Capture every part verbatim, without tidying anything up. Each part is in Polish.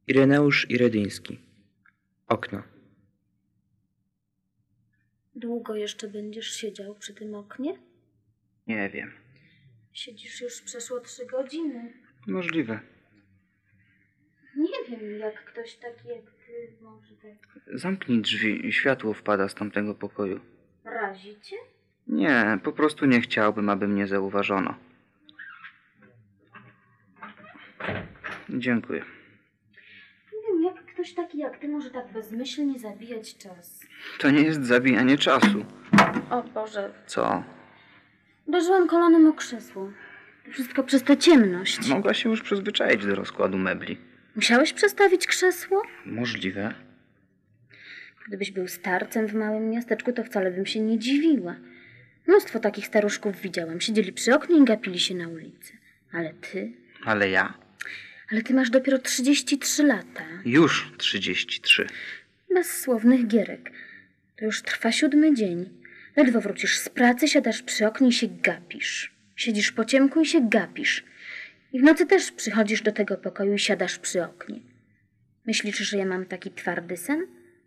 Ireneusz Iredyński. Okno. Długo jeszcze będziesz siedział przy tym oknie? Nie wiem. Siedzisz już przeszło trzy godziny. Możliwe. Nie wiem, jak ktoś taki jak ty może tak... Zamknij drzwi, światło wpada z tamtego pokoju. Razi cię? Nie, po prostu nie chciałbym, aby mnie zauważono. Dziękuję. Nie wiem, jak ktoś taki jak ty może tak bezmyślnie zabijać czas. To nie jest zabijanie czasu. O Boże. Co? Uderzyłam kolanem o krzesło. To wszystko przez tę ciemność. Mogła się już przyzwyczaić do rozkładu mebli. Musiałeś przestawić krzesło? Możliwe. Gdybyś był starcem w małym miasteczku, to wcale bym się nie dziwiła. Mnóstwo takich staruszków widziałam. Siedzieli przy oknie i gapili się na ulicy. Ale ty? Ale ja? Ale ty masz dopiero trzydzieści trzy lata. Już trzydzieści trzy. Bez słownych gierek. To już trwa siódmy dzień. Ledwo wrócisz z pracy, siadasz przy oknie i się gapisz. Siedzisz po ciemku i się gapisz. I w nocy też przychodzisz do tego pokoju i siadasz przy oknie. Myślisz, że ja mam taki twardy sen?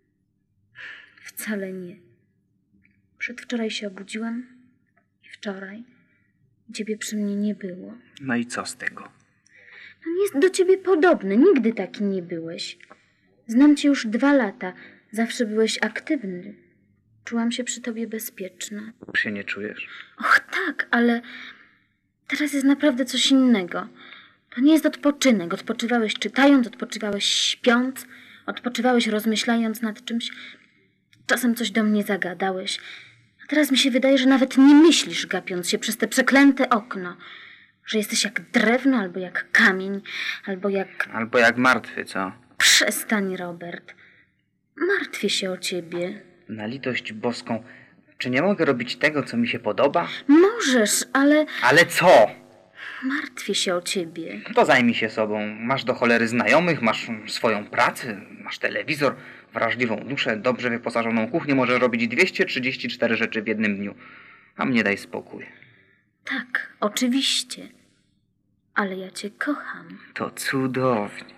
Wcale nie. Przedwczoraj się obudziłam i wczoraj ciebie przy mnie nie było. No i co z tego? On jest do ciebie podobny. Nigdy taki nie byłeś. Znam cię już dwa lata. Zawsze byłeś aktywny. Czułam się przy tobie bezpieczna. Już się nie czujesz? Och tak, ale teraz jest naprawdę coś innego. To nie jest odpoczynek. Odpoczywałeś czytając, odpoczywałeś śpiąc, odpoczywałeś rozmyślając nad czymś. Czasem coś do mnie zagadałeś. A teraz mi się wydaje, że nawet nie myślisz, gapiąc się przez te przeklęte okno. Że jesteś jak drewno, albo jak kamień, albo jak... Albo jak martwy, co? Przestań, Robert. Martwię się o ciebie. Na litość boską, czy nie mogę robić tego, co mi się podoba? Możesz, ale... Ale co? Martwię się o ciebie. To zajmij się sobą. Masz do cholery znajomych, masz swoją pracę, masz telewizor, wrażliwą duszę, dobrze wyposażoną kuchnię, możesz robić dwieście trzydzieści cztery rzeczy w jednym dniu. A mnie daj spokój. Tak, oczywiście. Ale ja cię kocham. To cudownie.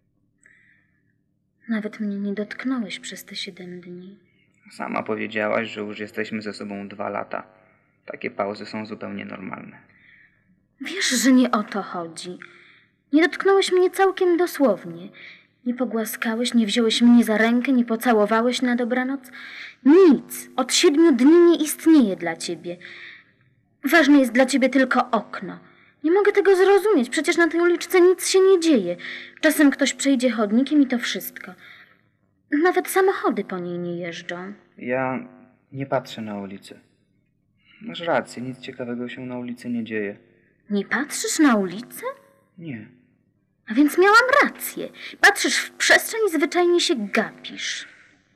Nawet mnie nie dotknąłeś przez te siedem dni. Sama powiedziałaś, że już jesteśmy ze sobą dwa lata. Takie pauzy są zupełnie normalne. Wiesz, że nie o to chodzi. Nie dotknąłeś mnie całkiem dosłownie. Nie pogłaskałeś, nie wziąłeś mnie za rękę, nie pocałowałeś na dobranoc. Nic od siedmiu dni nie istnieje dla ciebie. Ważne jest dla ciebie tylko okno. Nie mogę tego zrozumieć, przecież na tej uliczce nic się nie dzieje. Czasem ktoś przejdzie chodnikiem i to wszystko. Nawet samochody po niej nie jeżdżą. Ja nie patrzę na ulicę. Masz rację, nic ciekawego się na ulicy nie dzieje. Nie patrzysz na ulicę? Nie. A więc miałam rację. Patrzysz w przestrzeń i zwyczajnie się gapisz.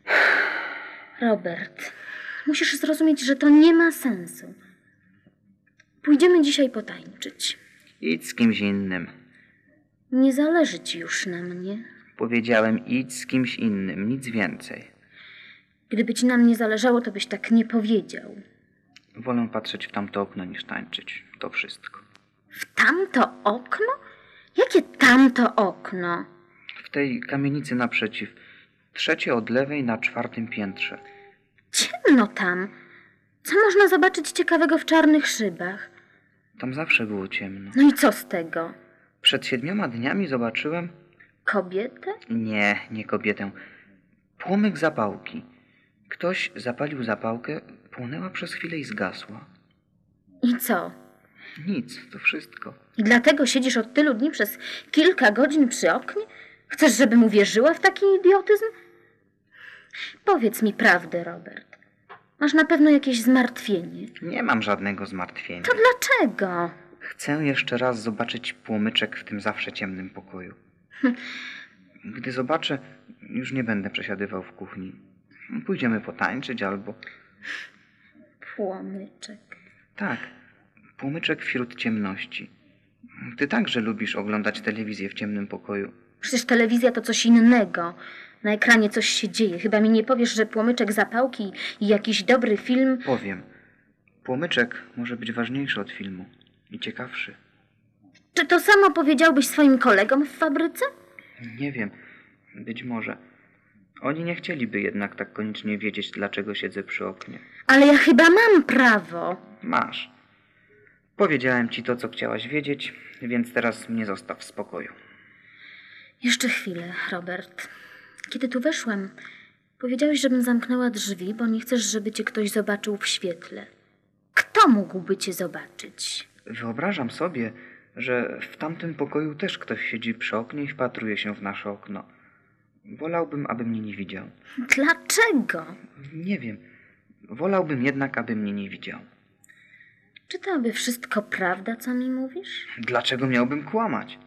Robert, musisz zrozumieć, że to nie ma sensu. Pójdziemy dzisiaj potańczyć. Idź z kimś innym. Nie zależy ci już na mnie. Powiedziałem, idź z kimś innym, nic więcej. Gdyby ci na mnie zależało, to byś tak nie powiedział. Wolę patrzeć w tamto okno niż tańczyć. To wszystko. W tamto okno? Jakie tamto okno? W tej kamienicy naprzeciw. Trzecie od lewej na czwartym piętrze. Ciemno tam. Co można zobaczyć ciekawego w czarnych szybach? Tam zawsze było ciemno. No i co z tego? Przed siedmioma dniami zobaczyłem... Kobietę? Nie, nie kobietę. Płomyk zapałki. Ktoś zapalił zapałkę, płonęła przez chwilę i zgasła. I co? Nic, to wszystko. I dlatego siedzisz od tylu dni przez kilka godzin przy oknie? Chcesz, żebym uwierzyła w taki idiotyzm? Powiedz mi prawdę, Robert. Masz na pewno jakieś zmartwienie. Nie mam żadnego zmartwienia. To dlaczego? Chcę jeszcze raz zobaczyć płomyczek w tym zawsze ciemnym pokoju. Gdy zobaczę, już nie będę przesiadywał w kuchni. Pójdziemy potańczyć albo... Płomyczek. Tak, płomyczek wśród ciemności. Ty także lubisz oglądać telewizję w ciemnym pokoju. Przecież telewizja to coś innego. Na ekranie coś się dzieje. Chyba mi nie powiesz, że płomyczek zapałki i jakiś dobry film... Powiem. Płomyczek może być ważniejszy od filmu. I ciekawszy. Czy to samo powiedziałbyś swoim kolegom w fabryce? Nie wiem. Być może. Oni nie chcieliby jednak tak koniecznie wiedzieć, dlaczego siedzę przy oknie. Ale ja chyba mam prawo. Masz. Powiedziałem ci to, co chciałaś wiedzieć, więc teraz mnie zostaw w spokoju. Jeszcze chwilę, Robert. Kiedy tu weszłam, powiedziałeś, żebym zamknęła drzwi, bo nie chcesz, żeby cię ktoś zobaczył w świetle. Kto mógłby cię zobaczyć? Wyobrażam sobie, że w tamtym pokoju też ktoś siedzi przy oknie i wpatruje się w nasze okno. Wolałbym, aby mnie nie widział. Dlaczego? Nie wiem. Wolałbym jednak, aby mnie nie widział. Czy to aby wszystko prawda, co mi mówisz? Dlaczego miałbym kłamać?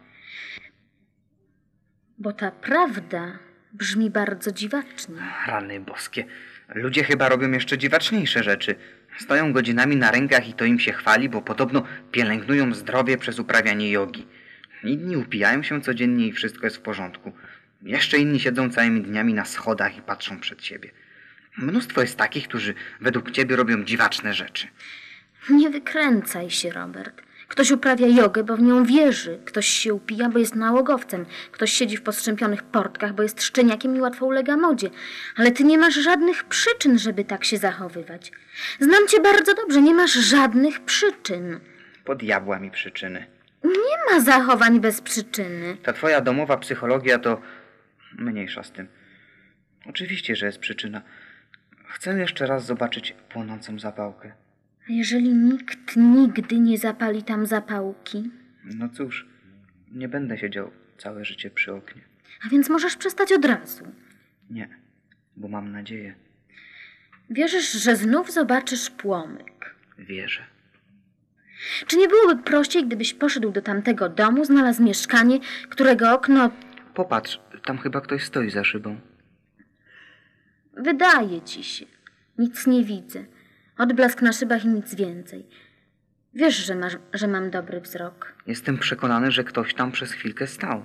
Bo ta prawda brzmi bardzo dziwacznie. Rany boskie. Ludzie chyba robią jeszcze dziwaczniejsze rzeczy. Stoją godzinami na rękach i to im się chwali, bo podobno pielęgnują zdrowie przez uprawianie jogi. Inni upijają się codziennie i wszystko jest w porządku. Jeszcze inni siedzą całymi dniami na schodach i patrzą przed siebie. Mnóstwo jest takich, którzy według ciebie robią dziwaczne rzeczy. Nie wykręcaj się, Robert. Ktoś uprawia jogę, bo w nią wierzy. Ktoś się upija, bo jest nałogowcem. Ktoś siedzi w postrzępionych portkach, bo jest szczeniakiem i łatwo ulega modzie. Ale ty nie masz żadnych przyczyn, żeby tak się zachowywać. Znam cię bardzo dobrze, nie masz żadnych przyczyn. Po diabła mi przyczyny. Nie ma zachowań bez przyczyny. Ta twoja domowa psychologia to mniejsza z tym. Oczywiście, że jest przyczyna. Chcę jeszcze raz zobaczyć płonącą zapałkę. A jeżeli nikt nigdy nie zapali tam zapałki? No cóż, nie będę siedział całe życie przy oknie. A więc możesz przestać od razu. Nie, bo mam nadzieję. Wierzysz, że znów zobaczysz płomyk? Wierzę. Czy nie byłoby prościej, gdybyś poszedł do tamtego domu, znalazł mieszkanie, którego okno... Popatrz, tam chyba ktoś stoi za szybą. Wydaje ci się. Nic nie widzę. Odblask na szybach i nic więcej. Wiesz, że, masz, że mam dobry wzrok. Jestem przekonany, że ktoś tam przez chwilkę stał.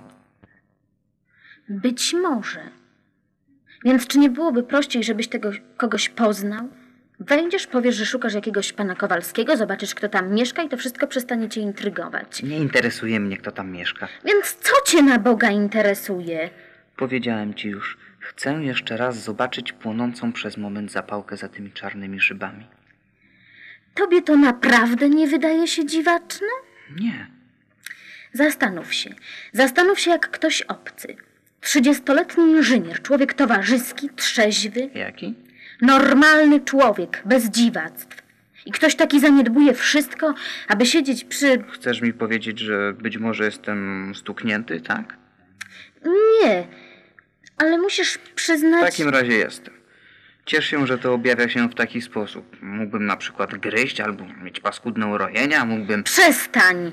Być może. Więc czy nie byłoby prościej, żebyś tego kogoś poznał? Wejdziesz, powiesz, że szukasz jakiegoś pana Kowalskiego, zobaczysz, kto tam mieszka i to wszystko przestanie cię intrygować. Nie interesuje mnie, kto tam mieszka. Więc co cię na Boga interesuje? Powiedziałem ci już, chcę jeszcze raz zobaczyć płonącą przez moment zapałkę za tymi czarnymi szybami. Tobie to naprawdę nie wydaje się dziwaczne? Nie. Zastanów się. Zastanów się jak ktoś obcy. Trzydziestoletni inżynier, człowiek towarzyski, trzeźwy. Jaki? Normalny człowiek, bez dziwactw. I ktoś taki zaniedbuje wszystko, aby siedzieć przy... Chcesz mi powiedzieć, że być może jestem stuknięty, tak? Nie, ale musisz przyznać... W takim razie jestem. Ciesz się, że to objawia się w taki sposób. Mógłbym na przykład gryźć albo mieć paskudne urojenia, mógłbym... Przestań!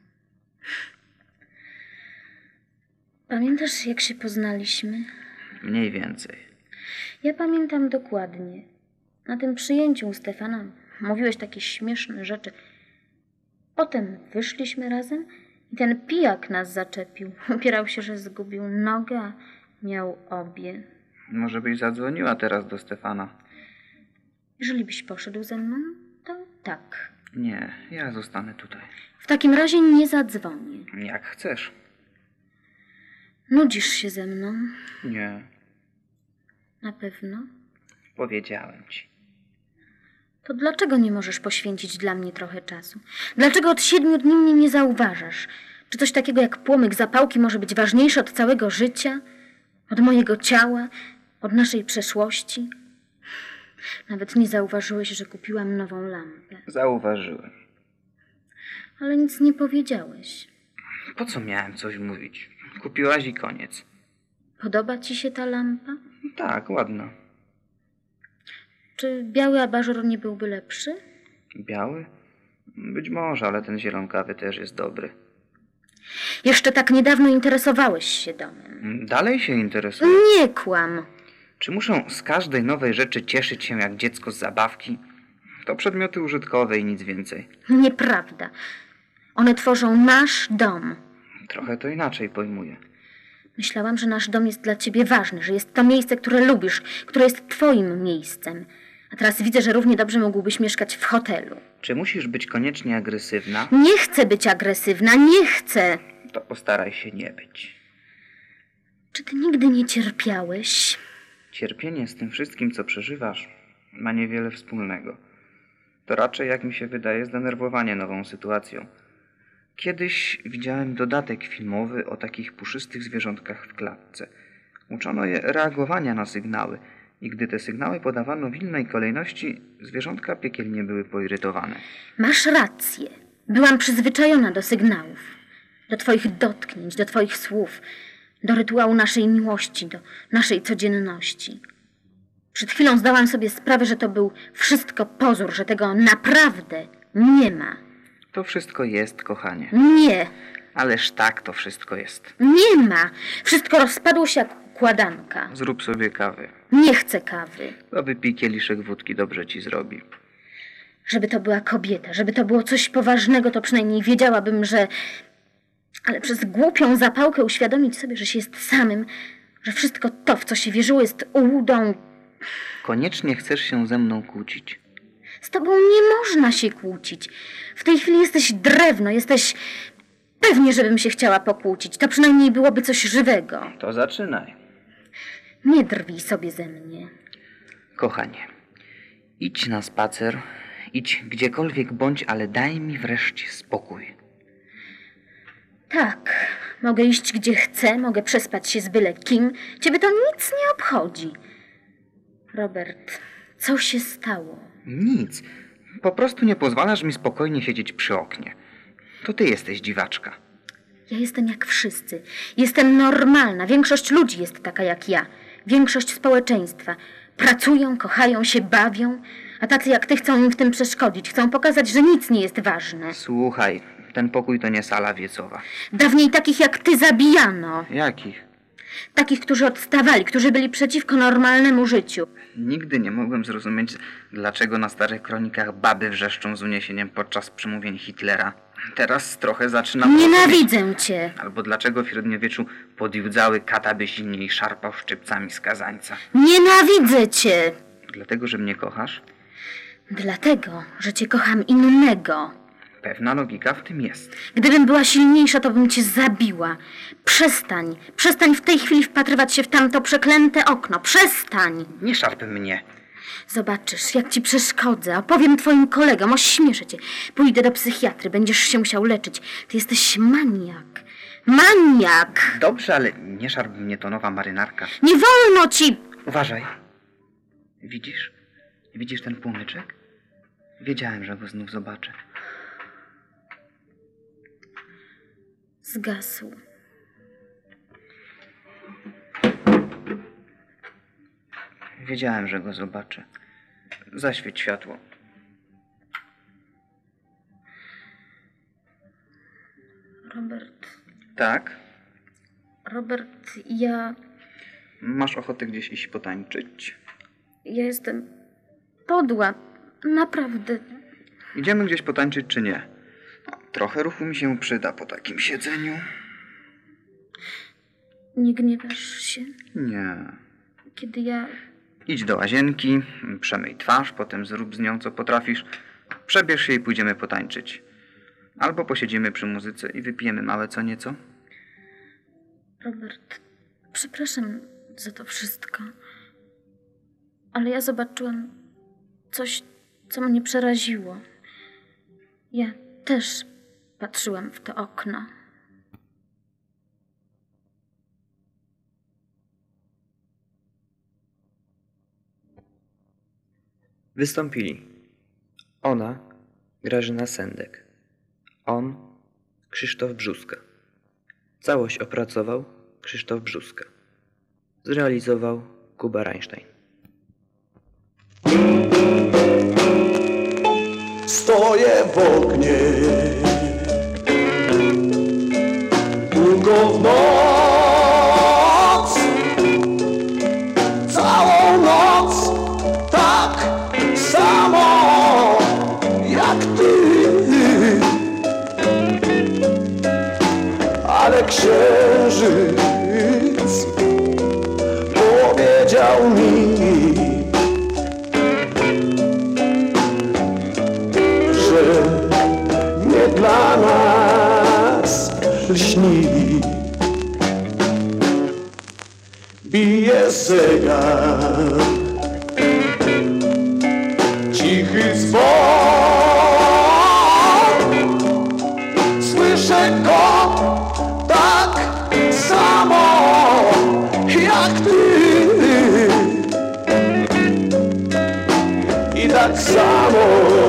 Pamiętasz, jak się poznaliśmy? Mniej więcej. Ja pamiętam dokładnie. Na tym przyjęciu u Stefana mówiłeś takie śmieszne rzeczy. Potem wyszliśmy razem i ten pijak nas zaczepił. Upierał się, że zgubił nogę, a miał obie. Może byś zadzwoniła teraz do Stefana? Jeżeli byś poszedł ze mną, to tak. Nie, ja zostanę tutaj. W takim razie nie zadzwonię. Jak chcesz. Nudzisz się ze mną? Nie, Na pewno? powiedziałem ci. To dlaczego nie możesz poświęcić dla mnie trochę czasu? Dlaczego od siedmiu dni mnie nie zauważasz? Czy coś takiego jak płomyk zapałki może być ważniejsze od całego życia? Od mojego ciała? Od naszej przeszłości? Nawet nie zauważyłeś, że kupiłam nową lampę. Zauważyłem. Ale nic nie powiedziałeś. Po co miałem coś mówić? Kupiłaś i koniec. Podoba ci się ta lampa? Tak, ładna. Czy biały abażur nie byłby lepszy? Biały? Być może, ale ten zielonkawy też jest dobry. Jeszcze tak niedawno interesowałeś się domem. Dalej się interesuję. Nie kłam. Czy muszą z każdej nowej rzeczy cieszyć się jak dziecko z zabawki? To przedmioty użytkowe i nic więcej. Nieprawda. One tworzą nasz dom. Trochę to inaczej pojmuję. Myślałam, że nasz dom jest dla ciebie ważny, że jest to miejsce, które lubisz, które jest twoim miejscem. A teraz widzę, że równie dobrze mógłbyś mieszkać w hotelu. Czy musisz być koniecznie agresywna? Nie chcę być agresywna, nie chcę. To postaraj się nie być. Czy ty nigdy nie cierpiałeś? Cierpienie z tym wszystkim, co przeżywasz, ma niewiele wspólnego. To raczej, jak mi się wydaje, zdenerwowanie nową sytuacją. Kiedyś widziałem dodatek filmowy o takich puszystych zwierzątkach w klatce. Uczono je reagowania na sygnały i gdy te sygnały podawano w innej kolejności, zwierzątka piekielnie były poirytowane. Masz rację. Byłam przyzwyczajona do sygnałów, do twoich dotknięć, do twoich słów, do rytuału naszej miłości, do naszej codzienności. Przed chwilą zdałam sobie sprawę, że to był wszystko pozór, że tego naprawdę nie ma. To wszystko jest, kochanie. Nie, Ależ tak to wszystko jest. nie ma. Wszystko rozpadło się jak układanka. Zrób sobie kawy. Nie chcę kawy. To wypij kieliszek wódki, dobrze ci zrobi. Żeby to była kobieta, żeby to było coś poważnego, to przynajmniej wiedziałabym, że... Ale przez głupią zapałkę uświadomić sobie, że się jest samym, że wszystko to, w co się wierzyło, jest ułudą. Koniecznie chcesz się ze mną kłócić. Z tobą nie można się kłócić. W tej chwili jesteś drewno, jesteś... Pewnie, żebym się chciała pokłócić. To przynajmniej byłoby coś żywego. To zaczynaj. Nie drwij sobie ze mnie. Kochanie, idź na spacer, idź gdziekolwiek bądź, ale daj mi wreszcie spokój. Tak, mogę iść gdzie chcę, mogę przespać się z byle kim. Ciebie to nic nie obchodzi. Robert, co się stało? Nic. Po prostu nie pozwalasz mi spokojnie siedzieć przy oknie. To ty jesteś dziwaczka. Ja jestem jak wszyscy. Jestem normalna. Większość ludzi jest taka jak ja. Większość społeczeństwa. Pracują, kochają się, bawią, a tacy jak ty chcą im w tym przeszkodzić. Chcą pokazać, że nic nie jest ważne. Słuchaj, ten pokój to nie sala wiecowa. Dawniej takich jak ty zabijano. Jakich? Takich, którzy odstawali, którzy byli przeciwko normalnemu życiu. Nigdy nie mogłem zrozumieć, dlaczego na starych kronikach baby wrzeszczą z uniesieniem podczas przemówień Hitlera. Teraz trochę zaczynam... Nienawidzę cię. Albo dlaczego w średniowieczu podjudzały kata by silniej szarpał szczypcami skazańca. Nienawidzę cię. Dlatego, że mnie kochasz? Dlatego, że cię kocham innego. Pewna logika w tym jest. Gdybym była silniejsza, to bym cię zabiła. Przestań. Przestań w tej chwili wpatrywać się w tamto przeklęte okno. Przestań. Nie szarp mnie. Zobaczysz, jak ci przeszkodzę. Opowiem twoim kolegom, ośmieszę cię. Pójdę do psychiatry, będziesz się musiał leczyć. Ty jesteś maniak. Maniak! Dobrze, ale nie szarp mnie, to nowa marynarka. Nie wolno ci! Uważaj. Widzisz? Widzisz ten płomyczek? Wiedziałem, że go znów zobaczę. Zgasł. Wiedziałem, że go zobaczę. Zaświeć światło. Robert, Tak? Robert, ja... Masz ochotę gdzieś iść potańczyć? Ja jestem podła. Naprawdę. Idziemy gdzieś potańczyć czy nie? Trochę ruchu mi się przyda po takim siedzeniu. Nie gniewasz się, Nie. kiedy ja... Idź do łazienki, przemyj twarz, potem zrób z nią co potrafisz. Przebierz się i pójdziemy potańczyć. Albo posiedzimy przy muzyce i wypijemy małe co nieco. Robert, przepraszam za to wszystko, ale ja zobaczyłam coś, co mnie przeraziło. Ja też patrzyłam w to okno. Wystąpili ona, Grażyna Sendek, on, Krzysztof Brzóska. Całość opracował Krzysztof Brzóska. Zrealizował Kuba Reinstein. Stoję w oknie, tylko w noc, całą noc, tak samo jak ty. Ale księżyc powiedział mi, nie dla nas lśni. bije zegar. Cichy dzwon, słyszę go tak samo jak ty. I tak samo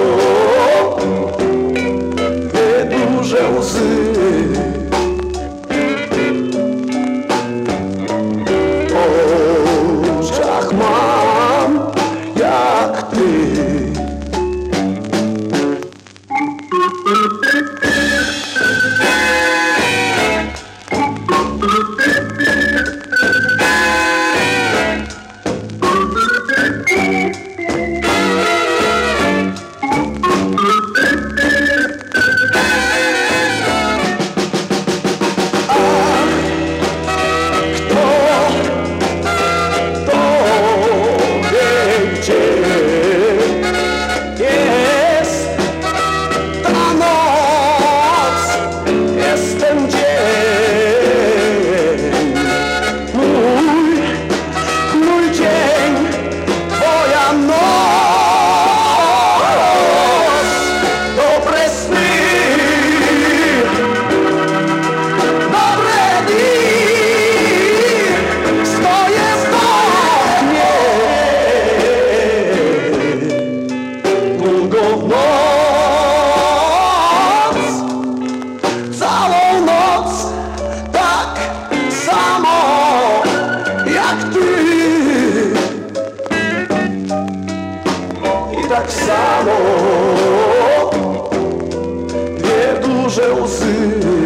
dwie duże łzy. W oczach mam jak ty. Tak samo dwie duże łzy.